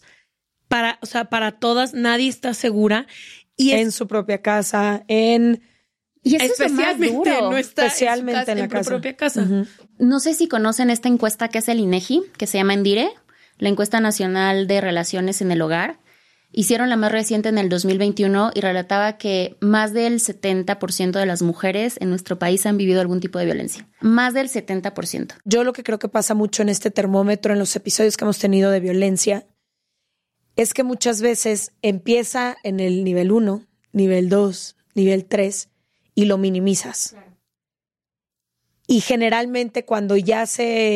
Para todas, nadie está segura. Y en su propia casa, y eso especialmente es lo más duro. Especialmente en la casa. Propia casa. No sé si conocen esta encuesta que es el INEGI, que se llama ENDIRE, la Encuesta Nacional de Relaciones en el Hogar. Hicieron la más reciente en el 2021 y relataba que más del 70% de las mujeres en nuestro país han vivido algún tipo de violencia. Más del 70%. Yo lo que creo que pasa mucho en este termómetro, en los episodios que hemos tenido de violencia, es que muchas veces empieza en el nivel 1, nivel 2, nivel 3 y lo minimizas. Claro. Y generalmente cuando ya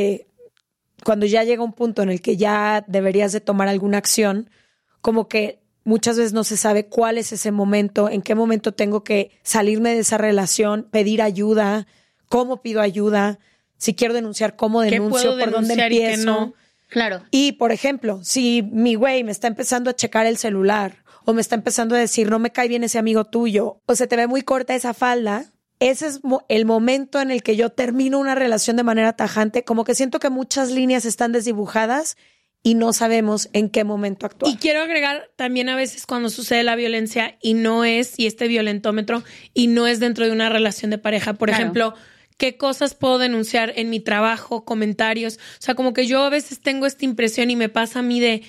llega un punto en el que ya deberías de tomar alguna acción, como que muchas veces no se sabe cuál es ese momento, en qué momento tengo que salirme de esa relación, pedir ayuda, cómo pido ayuda, si quiero denunciar, cómo denuncio, por dónde empiezo. No. Claro. Y, por ejemplo, si mi güey me está empezando a checar el celular o me está empezando a decir no me cae bien ese amigo tuyo o se te ve muy corta esa falda, ese es el momento en el que yo termino una relación de manera tajante. Como que siento que muchas líneas están desdibujadas y no sabemos en qué momento actuar. Y quiero agregar también a veces cuando sucede la violencia y este violentómetro y no es dentro de una relación de pareja. Por ejemplo, ¿qué cosas puedo denunciar en mi trabajo, comentarios? O sea, como que yo a veces tengo esta impresión y me pasa a mí de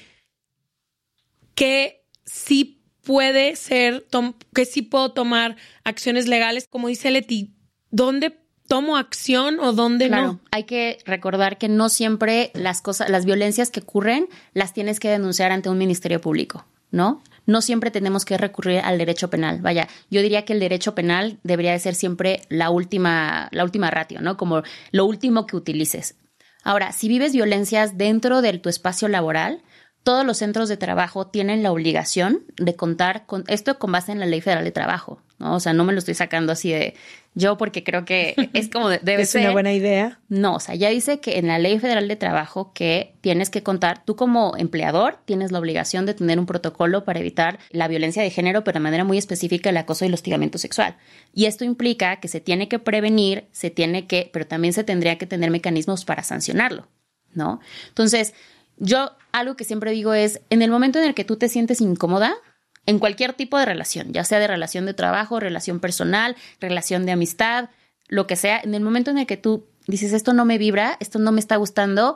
que sí puede ser, que sí puedo tomar acciones legales. Como dice Leti, ¿dónde tomo acción o dónde no. Hay que recordar que no siempre las violencias que ocurren las tienes que denunciar ante un ministerio público, ¿no? No siempre tenemos que recurrir al derecho penal. Vaya, yo diría que el derecho penal debería de ser siempre la última ratio, ¿no? Como lo último que utilices. Ahora, si vives violencias dentro de tu espacio laboral, todos los centros de trabajo tienen la obligación de contar con esto con base en la Ley Federal de Trabajo, ¿no? O sea, no me lo estoy sacando así de yo porque creo que es como debe ser. ¿Es una buena idea? No, o sea, ya dice que en la Ley Federal de Trabajo que tienes que contar, tú como empleador tienes la obligación de tener un protocolo para evitar la violencia de género, pero de manera muy específica el acoso y el hostigamiento sexual. Y esto implica que se tiene que prevenir, pero también se tendría que tener mecanismos para sancionarlo, ¿no? Entonces, yo algo que siempre digo es, en el momento en el que tú te sientes incómoda, en cualquier tipo de relación, ya sea de relación de trabajo, relación personal, relación de amistad, lo que sea, en el momento en el que tú dices, esto no me vibra, esto no me está gustando,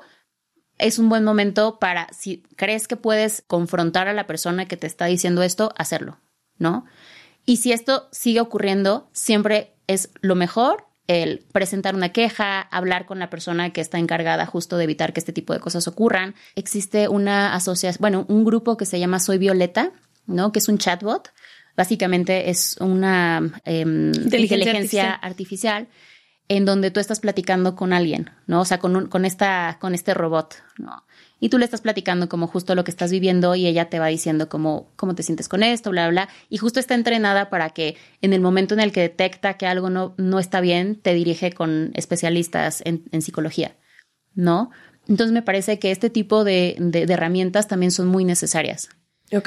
es un buen momento para, si crees que puedes confrontar a la persona que te está diciendo esto, hacerlo, ¿no? Y si esto sigue ocurriendo, siempre es lo mejor el presentar una queja, hablar con la persona que está encargada justo de evitar que este tipo de cosas ocurran. Existe una asociación, un grupo que se llama Soy Violeta, ¿no? Que es un chatbot. Básicamente es una inteligencia artificial en donde tú estás platicando con alguien, ¿no? O sea, con este robot, ¿no? Y tú le estás platicando como justo lo que estás viviendo y ella te va diciendo cómo te sientes con esto, bla, bla, bla. Y justo está entrenada para que en el momento en el que detecta que algo no está bien, te dirige con especialistas en psicología, ¿no? Entonces me parece que este tipo de herramientas también son muy necesarias. Ok.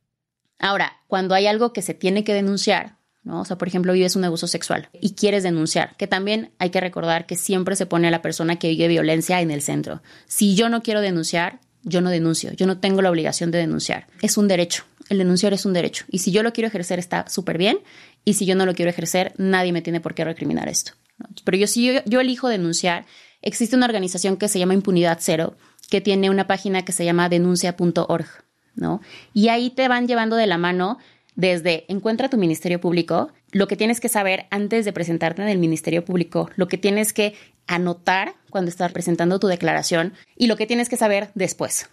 Ahora, cuando hay algo que se tiene que denunciar, ¿no? O sea, por ejemplo, vives un abuso sexual y quieres denunciar, que también hay que recordar que siempre se pone a la persona que vive violencia en el centro. Si yo no quiero denunciar, yo no denuncio, yo no tengo la obligación de denunciar. Es un derecho, el denunciar es un derecho. Y si yo lo quiero ejercer está súper bien, y si yo no lo quiero ejercer, nadie me tiene por qué recriminar esto, ¿no? Pero si yo elijo denunciar, existe una organización que se llama Impunidad Cero, que tiene una página que se llama denuncia.org, ¿no? Y ahí te van llevando de la mano desde encuentra tu ministerio público, lo que tienes que saber antes de presentarte en el ministerio público, lo que tienes que anotar cuando estás presentando tu declaración y lo que tienes que saber después,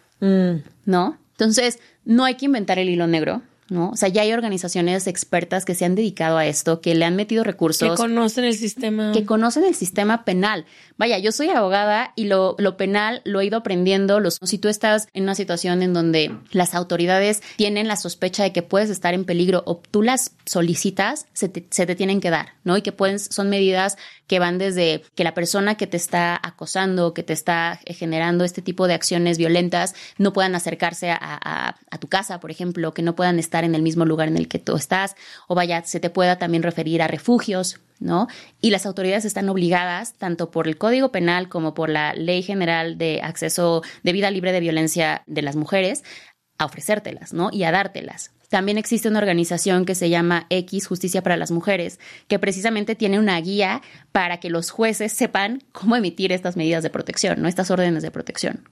¿no? Entonces, no hay que inventar el hilo negro, ¿no? O sea, ya hay organizaciones expertas que se han dedicado a esto, que le han metido recursos. Que conocen el sistema. Que conocen el sistema penal. Vaya, yo soy abogada y lo penal lo he ido aprendiendo. Si tú estás en una situación en donde las autoridades tienen la sospecha de que puedes estar en peligro o tú las solicitas, se te tienen que dar, ¿no? Y que son medidas que van desde que la persona que te está acosando, que te está generando este tipo de acciones violentas, no puedan acercarse a tu casa, por ejemplo, que no puedan estar en el mismo lugar en el que tú estás, o vaya, se te pueda también referir a refugios, ¿no? Y las autoridades están obligadas, tanto por el Código Penal como por la Ley General de Acceso de Vida Libre de Violencia de las Mujeres, a ofrecértelas, ¿no? Y a dártelas. También existe una organización que se llama X, Justicia para las Mujeres, que precisamente tiene una guía para que los jueces sepan cómo emitir estas medidas de protección, ¿no? Estas órdenes de protección.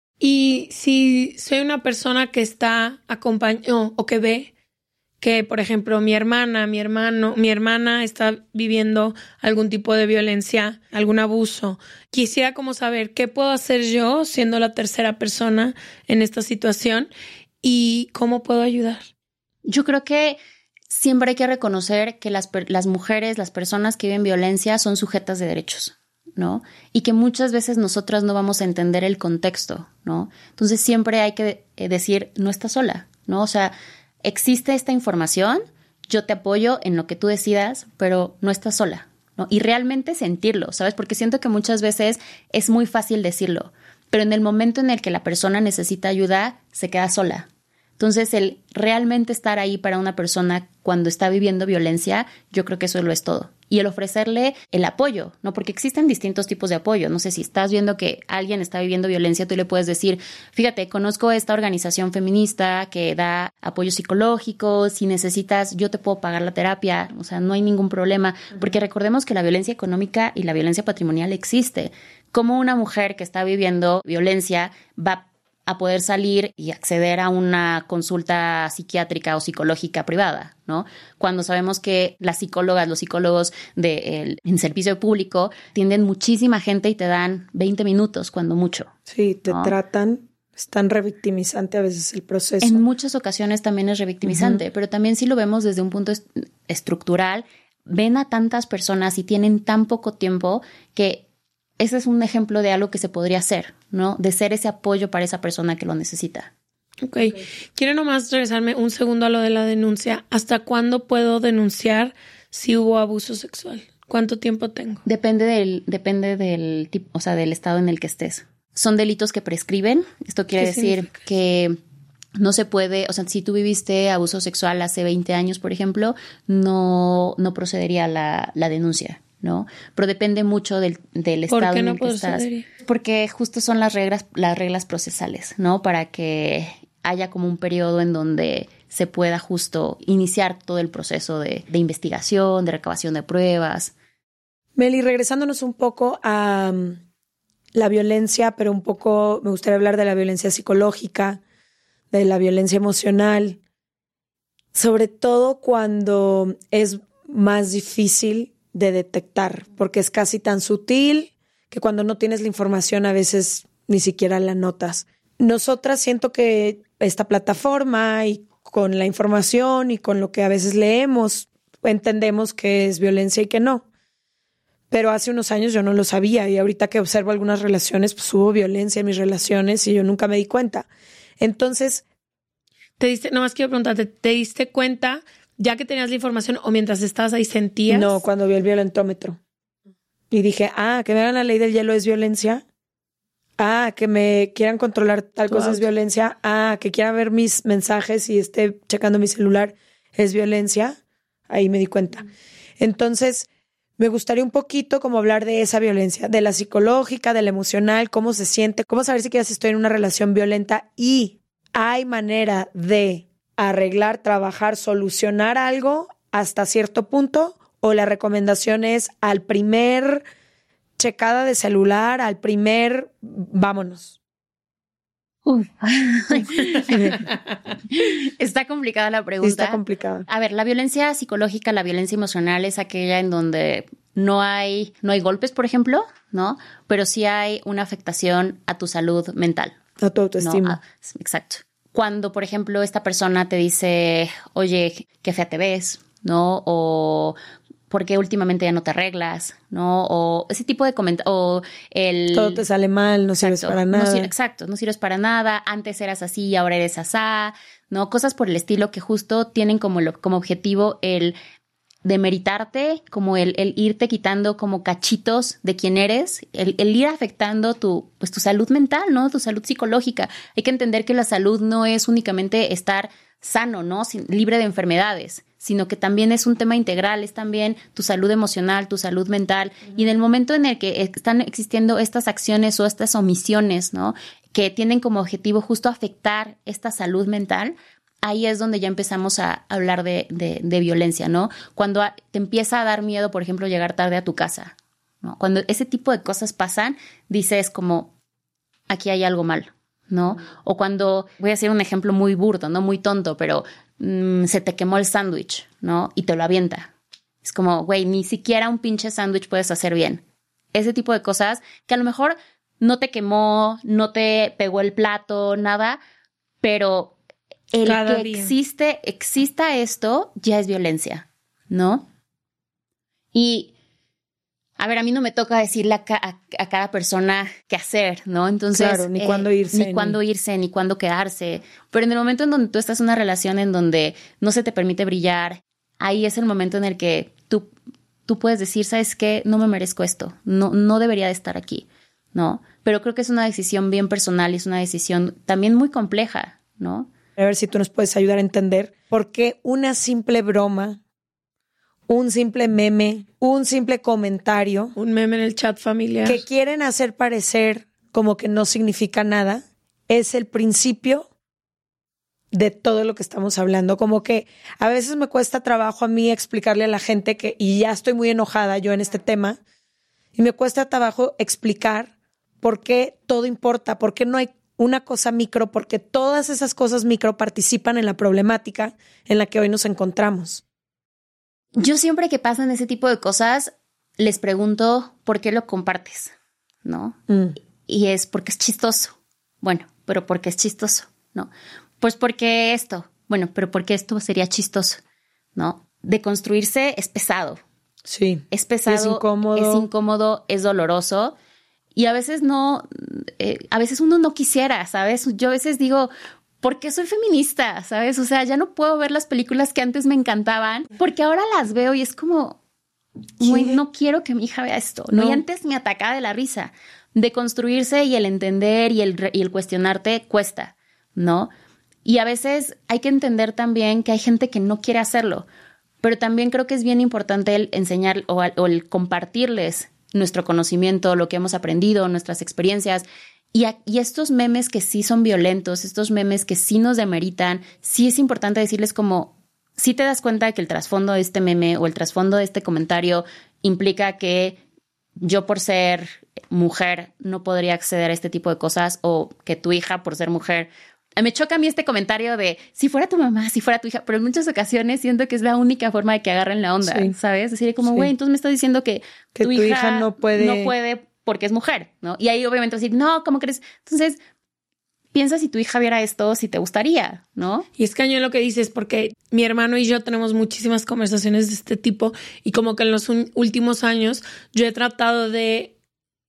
Y si soy una persona que está acompañando o que ve que, por ejemplo, mi hermana está viviendo algún tipo de violencia, algún abuso, quisiera como saber qué puedo hacer yo siendo la tercera persona en esta situación y cómo puedo ayudar. Yo creo que siempre hay que reconocer que las mujeres, las personas que viven violencia son sujetas de derechos, ¿no? Y que muchas veces nosotras no vamos a entender el contexto, ¿no? Entonces siempre hay que decir, no estás sola, ¿no? O sea, existe esta información, yo te apoyo en lo que tú decidas, pero no estás sola, ¿no? Y realmente sentirlo, ¿sabes? Porque siento que muchas veces es muy fácil decirlo, pero en el momento en el que la persona necesita ayuda, se queda sola. Entonces, el realmente estar ahí para una persona cuando está viviendo violencia, yo creo que eso lo es todo. Y el ofrecerle el apoyo, ¿no? Porque existen distintos tipos de apoyo. No sé, si estás viendo que alguien está viviendo violencia, tú le puedes decir, fíjate, conozco esta organización feminista que da apoyo psicológico, si necesitas, yo te puedo pagar la terapia, o sea, no hay ningún problema. Porque recordemos que la violencia económica y la violencia patrimonial existe. Como una mujer que está viviendo violencia va a poder salir y acceder a una consulta psiquiátrica o psicológica privada, ¿no? Cuando sabemos que las psicólogas, los psicólogos en servicio público tienden muchísima gente y te dan 20 minutos, cuando mucho. Sí, te ¿no? tratan, es tan revictimizante a veces el proceso. En muchas ocasiones también es revictimizante, pero también si lo vemos desde un punto estructural, ven a tantas personas y tienen tan poco tiempo que ese es un ejemplo de algo que se podría hacer, ¿no? De ser ese apoyo para esa persona que lo necesita. Ok. Quiero nomás regresarme un segundo a lo de la denuncia. ¿Hasta cuándo puedo denunciar si hubo abuso sexual? ¿Cuánto tiempo tengo? Depende del tipo, o sea, del estado en el que estés. Son delitos que prescriben. Esto quiere decir significa? que no se puede, o sea, si tú viviste abuso sexual hace 20 años, por ejemplo, no procedería la denuncia, ¿no? Pero depende mucho del estado en el que estás. Porque justo son las reglas procesales, ¿no? Para que haya como un periodo en donde se pueda justo iniciar todo el proceso de investigación, de recabación de pruebas. Meli, regresándonos un poco a la violencia, pero un poco me gustaría hablar de la violencia psicológica, de la violencia emocional, sobre todo cuando es más difícil de detectar, porque es casi tan sutil que cuando no tienes la información a veces ni siquiera la notas. Nosotras siento que esta plataforma y con la información y con lo que a veces leemos, entendemos que es violencia y que no. Pero hace unos años yo no lo sabía y ahorita que observo algunas relaciones, pues hubo violencia en mis relaciones y yo nunca me di cuenta. Entonces, nomás quiero preguntarte, ¿te diste cuenta ya que tenías la información o mientras estabas ahí sentías? No, cuando vi el violentómetro. Y dije, que me hagan la ley del hielo es violencia. Que me quieran controlar tal cosa es violencia. Que quieran ver mis mensajes y esté checando mi celular es violencia. Ahí me di cuenta. Entonces, me gustaría un poquito como hablar de esa violencia, de la psicológica, de la emocional, cómo se siente, cómo saber si estoy en una relación violenta y hay manera de arreglar, trabajar, solucionar algo hasta cierto punto, o la recomendación es al primer checada de celular, al primer vámonos. Está complicada la pregunta. Está complicada. A ver, la violencia psicológica, la violencia emocional es aquella en donde no hay golpes, por ejemplo, ¿no? Pero sí hay una afectación a tu salud mental. A tu autoestima. ¿No? Exacto. Cuando, por ejemplo, esta persona te dice, oye, qué fea te ves, ¿no? O ¿por qué últimamente ya no te arreglas? ¿No? O ese tipo de comentarios. Todo te sale mal, no sirves para nada. No sirves para nada. Antes eras así y ahora eres asá, ¿no? Cosas por el estilo que justo tienen como objetivo el demeritarte, como el irte quitando como cachitos de quién eres, el ir afectando tu salud mental, ¿no? Tu salud psicológica. Hay que entender que la salud no es únicamente estar sano, ¿no? Libre de enfermedades, sino que también es un tema integral, es también tu salud emocional, tu salud mental. Y en el momento en el que están existiendo estas acciones o estas omisiones, ¿no? Que tienen como objetivo justo afectar esta salud mental, ahí es donde ya empezamos a hablar de violencia, ¿no? Cuando te empieza a dar miedo, por ejemplo, llegar tarde a tu casa, ¿no? Cuando ese tipo de cosas pasan, dices como, aquí hay algo mal, ¿no? O cuando, voy a hacer un ejemplo muy burdo, ¿no? Muy tonto, pero se te quemó el sándwich, ¿no? Y te lo avienta. Es como, güey, ni siquiera un pinche sándwich puedes hacer bien. Ese tipo de cosas que a lo mejor no te quemó, no te pegó el plato, nada, pero el cada que día exista esto ya es violencia, ¿no? Y a ver, a mí no me toca decirle a cada persona qué hacer, ¿no? Entonces, claro, ni cuándo irse. Ni cuándo quedarse. Pero en el momento en donde tú estás en una relación en donde no se te permite brillar, ahí es el momento en el que tú puedes decir, ¿sabes qué? No me merezco esto. No debería de estar aquí, ¿no? Pero creo que es una decisión bien personal y es una decisión también muy compleja, ¿no? A ver si tú nos puedes ayudar a entender por qué una simple broma, un simple meme, un simple comentario, un meme en el chat familiar que quieren hacer parecer como que no significa nada, es el principio de todo lo que estamos hablando. Como que a veces me cuesta trabajo a mí explicarle a la gente que, y ya estoy muy enojada yo en este tema, y me cuesta trabajo explicar por qué todo importa, por qué no hay una cosa micro, porque todas esas cosas micro participan en la problemática en la que hoy nos encontramos. Yo siempre que pasan ese tipo de cosas, les pregunto por qué lo compartes, ¿no? Y es porque es chistoso. Bueno, pero ¿por qué es chistoso? ¿No? Pues porque esto. Bueno, pero ¿por qué esto sería chistoso? ¿No? Deconstruirse es pesado. Sí. Es pesado. Es incómodo. Es doloroso. Y a veces a veces uno no quisiera, ¿sabes? Yo a veces digo, ¿por qué soy feminista? ¿Sabes? O sea, ya no puedo ver las películas que antes me encantaban, porque ahora las veo y es como, no quiero que mi hija vea esto. No. Y antes me atacaba de la risa. Deconstruirse y el entender y el cuestionarte cuesta, ¿no? Y a veces hay que entender también que hay gente que no quiere hacerlo, pero también creo que es bien importante el enseñar o el compartirles nuestro conocimiento, lo que hemos aprendido, nuestras experiencias. Y estos memes que sí son violentos, estos memes que sí nos demeritan, sí es importante decirles como, si te das cuenta que el trasfondo de este meme o el trasfondo de este comentario implica que yo por ser mujer no podría acceder a este tipo de cosas, o que tu hija por ser mujer. Me choca a mí este comentario de si fuera tu mamá, si fuera tu hija, pero en muchas ocasiones siento que es la única forma de que agarren la onda, ¿sabes? Decir como, güey, entonces me estás diciendo que tu hija no puede porque es mujer, ¿no? Y ahí obviamente decir, no, ¿cómo crees? Entonces, piensa si tu hija viera esto, si te gustaría, ¿no? Y es cañón lo que dices, porque mi hermano y yo tenemos muchísimas conversaciones de este tipo y como que en los últimos años yo he tratado de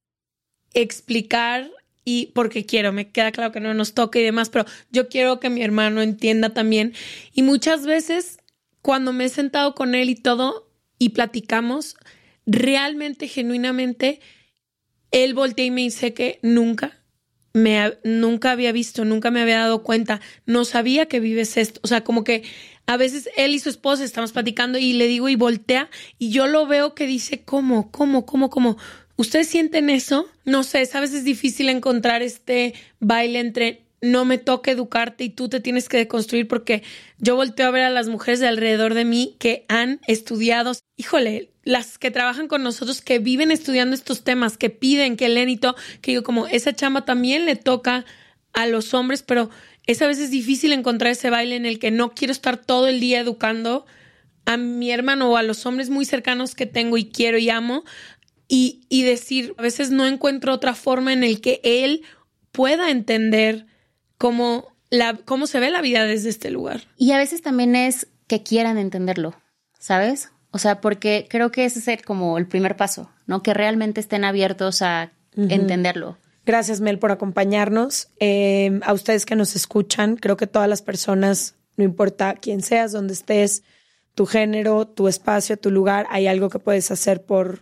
explicar, y porque me queda claro que no nos toca y demás, pero yo quiero que mi hermano entienda también. Y muchas veces cuando me he sentado con él y todo y platicamos, realmente, genuinamente, él voltea y me dice que nunca había visto, nunca me había dado cuenta, no sabía que vives esto. O sea, como que a veces él y su esposa estamos platicando y le digo y voltea y yo lo veo que dice, ¿cómo? ¿Ustedes sienten eso? No sé, a veces es difícil encontrar este baile entre no me toca educarte y tú te tienes que deconstruir, porque yo volteo a ver a las mujeres de alrededor de mí que han estudiado, híjole, las que trabajan con nosotros, que viven estudiando estos temas, que piden, que leen y todo, que digo como esa chamba también le toca a los hombres, pero es a veces difícil encontrar ese baile en el que no quiero estar todo el día educando a mi hermano o a los hombres muy cercanos que tengo y quiero y amo, y decir, a veces no encuentro otra forma en el que él pueda entender cómo se ve la vida desde este lugar. Y a veces también es que quieran entenderlo, ¿sabes? O sea, porque creo que ese es como el primer paso, ¿no? Que realmente estén abiertos a entenderlo. Gracias, Mel, por acompañarnos. A ustedes que nos escuchan, creo que todas las personas, no importa quién seas, dónde estés, tu género, tu espacio, tu lugar, hay algo que puedes hacer por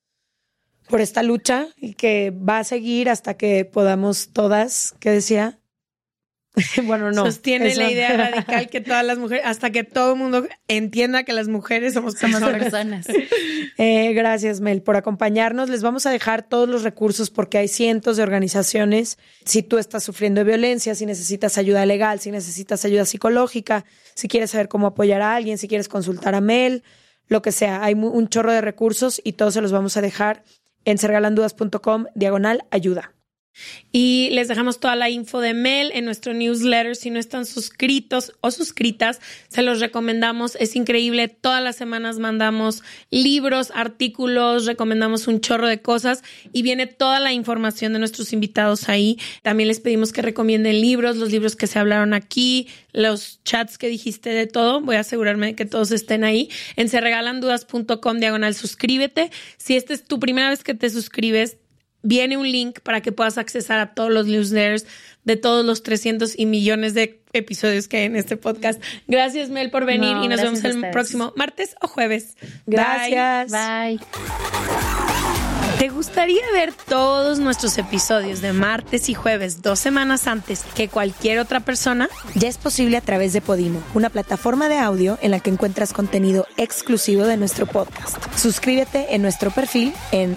esta lucha y que va a seguir hasta que podamos todas, ¿qué decía? Bueno, no. Sostiene la idea radical que todas las mujeres, hasta que todo el mundo entienda que las mujeres somos personas. Gracias, Mel, por acompañarnos. Les vamos a dejar todos los recursos porque hay cientos de organizaciones. Si tú estás sufriendo de violencia, si necesitas ayuda legal, si necesitas ayuda psicológica, si quieres saber cómo apoyar a alguien, si quieres consultar a Mel, lo que sea. Hay un chorro de recursos y todos se los vamos a dejar en sergalandudas.com/ayuda. Y les dejamos toda la info de Mel en nuestro newsletter. Si no están suscritos o suscritas, se los recomendamos. Es increíble. Todas las semanas mandamos libros, artículos, recomendamos un chorro de cosas y viene toda la información de nuestros invitados ahí. También les pedimos que recomienden libros, los libros que se hablaron aquí, los chats que dijiste, de todo. Voy a asegurarme de que todos estén ahí. En serregalandudas.com/suscríbete. Si esta es tu primera vez que te suscribes, viene un link para que puedas accesar a todos los newsletters de todos los 300 y millones de episodios que hay en este podcast. Gracias, Mel, por venir y nos vemos el próximo martes o jueves. Gracias. Bye. ¿Te gustaría ver todos nuestros episodios de martes y jueves 2 semanas antes que cualquier otra persona? Ya es posible a través de Podimo, una plataforma de audio en la que encuentras contenido exclusivo de nuestro podcast. Suscríbete en nuestro perfil en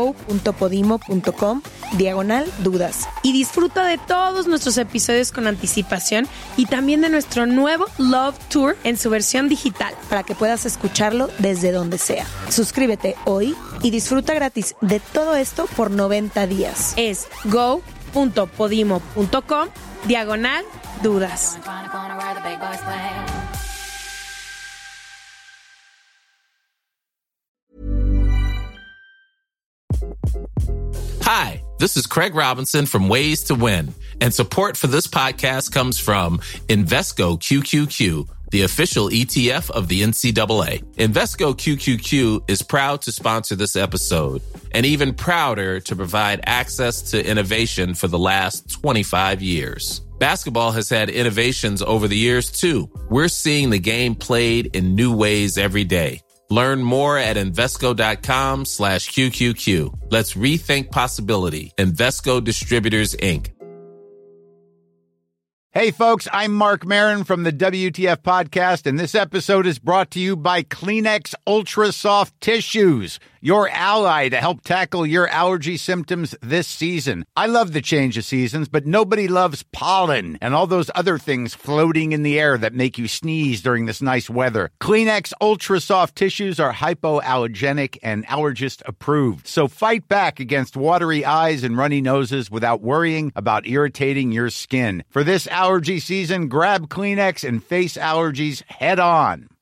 go.podimo.com/dudas. Y disfruta de todos nuestros episodios con anticipación y también de nuestro nuevo Love Tour en su versión digital, para que puedas escucharlo desde donde sea. Suscríbete hoy y disfruta gratis de todo esto por 90 días. Es www.podimo.com/dudas. Hi, this is Craig Robinson from Ways to Win, and support for this podcast comes from Invesco QQQ, the official ETF of the NCAA. Invesco QQQ is proud to sponsor this episode, and even prouder to provide access to innovation for the last 25 years. Basketball has had innovations over the years, too. We're seeing the game played in new ways every day. Learn more at Invesco.com/QQQ. Let's rethink possibility. Invesco Distributors, Inc. Hey, folks, I'm Mark Maron from the WTF Podcast, and this episode is brought to you by Kleenex Ultra Soft Tissues, your ally to help tackle your allergy symptoms this season. I love the change of seasons, but nobody loves pollen and all those other things floating in the air that make you sneeze during this nice weather. Kleenex Ultra Soft Tissues are hypoallergenic and allergist approved, so fight back against watery eyes and runny noses without worrying about irritating your skin. For this allergy season, grab Kleenex and face allergies head on.